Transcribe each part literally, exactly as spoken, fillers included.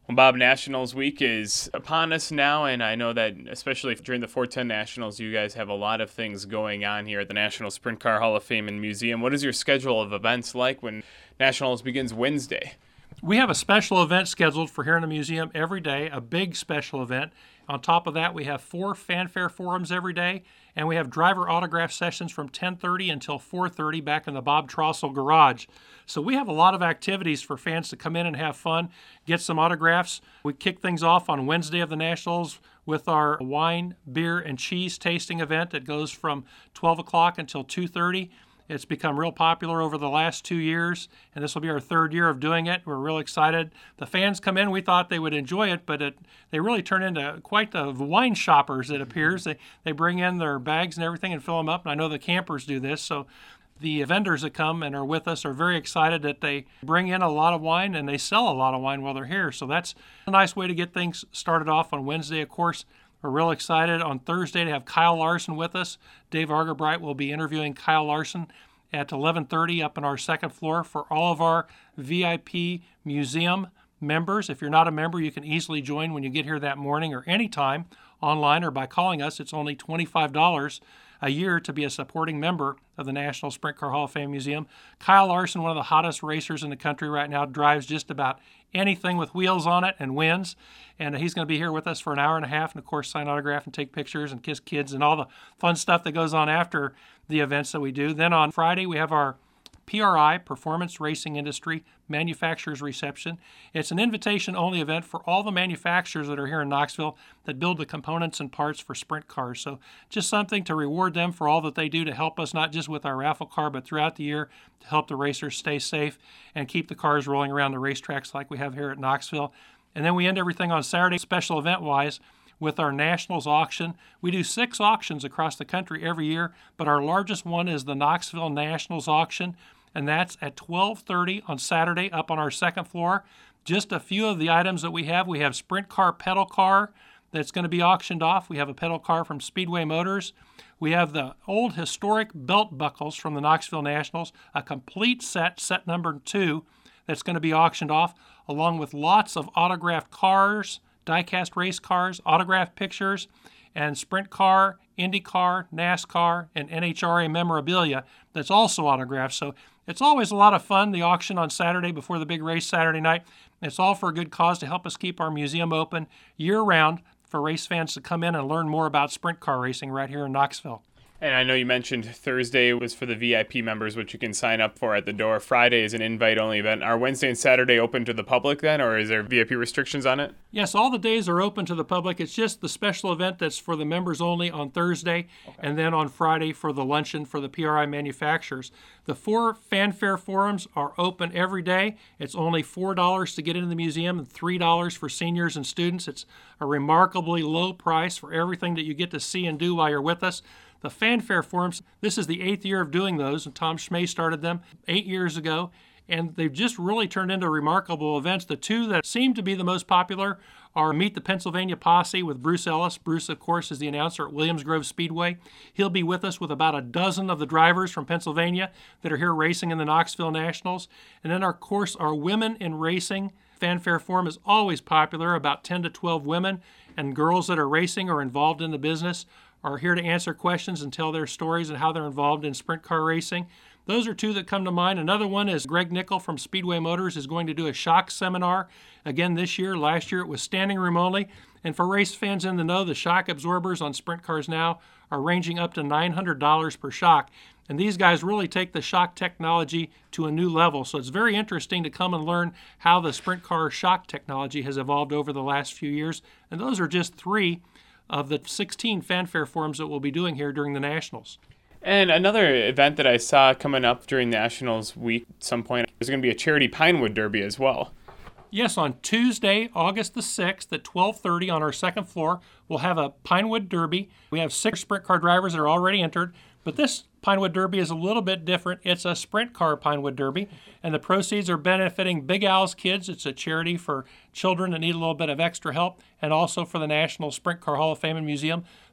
Well, Bob, Nationals Week is upon us now, and I know that especially during the four ten Nationals, you guys have a lot of things going on here at the National Sprint Car Hall of Fame and Museum. What is your schedule of events like when Nationals begins Wednesday? We have a special event scheduled for here in the museum every day, a big special event. On top of that, we have four fanfare forums every day, and we have driver autograph sessions from ten thirty until four thirty back in the Bob Trossel garage. So we have a lot of activities for fans to come in and have fun, get some autographs. We kick things off on Wednesday of the Nationals with our wine, beer, and cheese tasting event that goes from twelve o'clock until two thirty. It's become real popular over the last two years, and this will be our third year of doing it. We're real excited. The fans come in. We thought they would enjoy it, but it, they really turn into quite the wine shoppers, it appears. They, they bring in their bags and everything and fill them up, and I know the campers do this. So the vendors that come and are with us are very excited that they bring in a lot of wine and they sell a lot of wine while they're here. So that's a nice way to get things started off on Wednesday, of course. We're real excited on Thursday to have Kyle Larson with us. Dave Argabright will be interviewing Kyle Larson at eleven thirty up on our second floor for all of our V I P museum members. If you're not a member, you can easily join when you get here that morning or anytime online or by calling us. It's only twenty-five dollars a year to be a supporting member of the National Sprint Car Hall of Fame Museum. Kyle Larson, one of the hottest racers in the country right now, drives just about anything with wheels on it and wins. And he's going to be here with us for an hour and a half and, of course, sign autograph and take pictures and kiss kids and all the fun stuff that goes on after the events that we do. Then on Friday, we have our P R I, Performance Racing Industry Manufacturers Reception. It's an invitation-only event for all the manufacturers that are here in Knoxville that build the components and parts for sprint cars. So just something to reward them for all that they do to help us, not just with our raffle car, but throughout the year to help the racers stay safe and keep the cars rolling around the racetracks like we have here at Knoxville. And then we end everything on Saturday, special event-wise, with our Nationals auction. We do six auctions across the country every year, but our largest one is the Knoxville Nationals auction, and that's at twelve thirty on Saturday up on our second floor. Just a few of the items that we have. We have Sprint Car pedal car that's going to be auctioned off. We have a pedal car from Speedway Motors. We have the old historic belt buckles from the Knoxville Nationals, a complete set, set number two, that's going to be auctioned off, along with lots of autographed cars, die-cast race cars, autographed pictures, and Sprint Car, IndyCar, NASCAR, and N H R A memorabilia that's also autographed. So it's always a lot of fun, the auction on Saturday before the big race Saturday night. It's all for a good cause to help us keep our museum open year-round for race fans to come in and learn more about sprint car racing right here in Knoxville. And I know you mentioned Thursday was for the V I P members, which you can sign up for at the door. Friday is an invite-only event. Are Wednesday and Saturday open to the public then, or is there V I P restrictions on it? Yes, all the days are open to the public. It's just the special event that's for the members only on Thursday, okay, and then on Friday for the luncheon for the P R I manufacturers. The four fanfare forums are open every day. It's only four dollars to get into the museum and three dollars for seniors and students. It's a remarkably low price for everything that you get to see and do while you're with us. The fanfare forums, this is the eighth year of doing those, and Tom Schmay started them eight years ago, and they've just really turned into remarkable events. The two that seem to be the most popular are Meet the Pennsylvania Posse with Bruce Ellis. Bruce, of course, is the announcer at Williams Grove Speedway. He'll be with us with about a dozen of the drivers from Pennsylvania that are here racing in the Knoxville Nationals. And then, of course, our Women in Racing fanfare forum is always popular. About ten to twelve women and girls that are racing or involved in the business are here to answer questions and tell their stories and how they're involved in sprint car racing. Those are two that come to mind. Another one is Greg Nickel from Speedway Motors is going to do a shock seminar again this year. Last year it was standing room only. And for race fans in the know, the shock absorbers on sprint cars now are ranging up to nine hundred dollars per shock. And these guys really take the shock technology to a new level. So it's very interesting to come and learn how the sprint car shock technology has evolved over the last few years. And those are just three of the sixteen fanfare forums that we'll be doing here during the Nationals. And another event that I saw coming up during Nationals week at some point, there's going to be a charity Pinewood Derby as well. Yes, on Tuesday, August the sixth at twelve thirty on our second floor, we'll have a Pinewood Derby. We have six sprint car drivers that are already entered, but this Pinewood Derby is a little bit different. It's a sprint car Pinewood Derby, and the proceeds are benefiting Big Al's Kids. It's a charity for children that need a little bit of extra help, and also for the National Sprint Car Hall of Fame and Museum.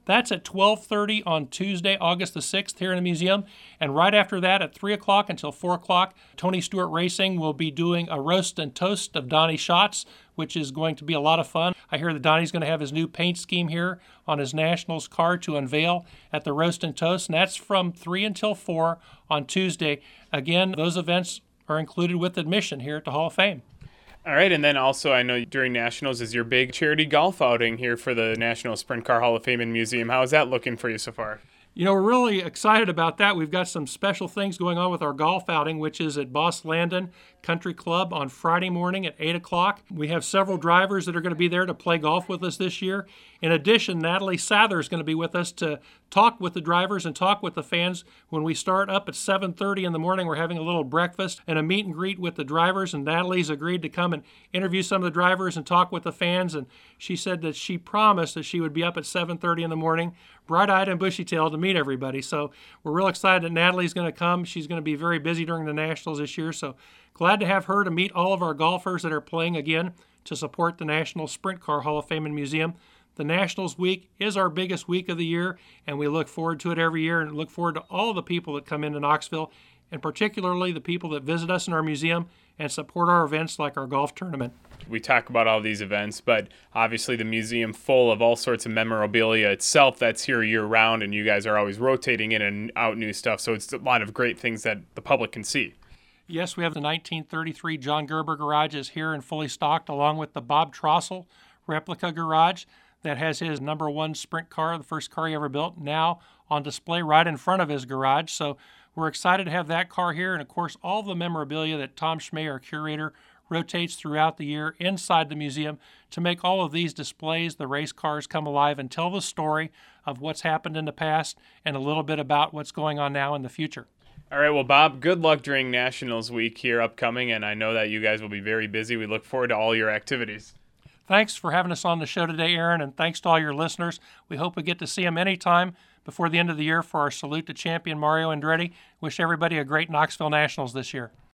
That's at twelve thirty on Tuesday, August the sixth here in the museum. And right after that at three o'clock until four o'clock, Tony Stewart Racing will be doing a roast and toast of Donnie Schatz, which is going to be a lot of fun. I hear that Donnie's going to have his new paint scheme here on his Nationals car to unveil at the roast and toast. And that's from three until four on Tuesday. Again, those events are included with admission here at the Hall of Fame. All right, and then also I know during Nationals is your big charity golf outing here for the National Sprint Car Hall of Fame and Museum. How is that looking for you so far? You know, we're really excited about that. We've got some special things going on with our golf outing, which is at Boss Landon Country Club on Friday morning at eight o'clock. We have several drivers that are going to be there to play golf with us this year. In addition, Natalie Sather is going to be with us to talk with the drivers and talk with the fans. When we start up at seven thirty in the morning, we're having a little breakfast and a meet and greet with the drivers, and Natalie's agreed to come and interview some of the drivers and talk with the fans, and she said that she promised that she would be up at seven thirty in the morning, bright-eyed and bushy-tailed, to meet everybody. So we're real excited that Natalie's going to come. She's going to be very busy during the Nationals this year, so glad to have her to meet all of our golfers that are playing again to support the National Sprint Car Hall of Fame and Museum. The Nationals Week is our biggest week of the year, and we look forward to it every year and look forward to all the people that come into Knoxville, and particularly the people that visit us in our museum and support our events like our golf tournament. We talk about all these events, but obviously the museum full of all sorts of memorabilia itself that's here year-round, and you guys are always rotating in and out new stuff, so it's a lot of great things that the public can see. Yes, we have the nineteen thirty-three John Gerber Garage is here and fully stocked, along with the Bob Trossel replica garage that has his number one sprint car, the first car he ever built, now on display right in front of his garage. So we're excited to have that car here, and of course all the memorabilia that Tom Schmay, our curator, rotates throughout the year inside the museum to make all of these displays, the race cars, come alive and tell the story of what's happened in the past and a little bit about what's going on now in the future. All right, well, Bob, good luck during Nationals Week here upcoming, and I know that you guys will be very busy. We look forward to all your activities. Thanks for having us on the show today, Aaron, and thanks to all your listeners. We hope we get to see them anytime before the end of the year for our salute to champion Mario Andretti. Wish everybody a great Knoxville Nationals this year.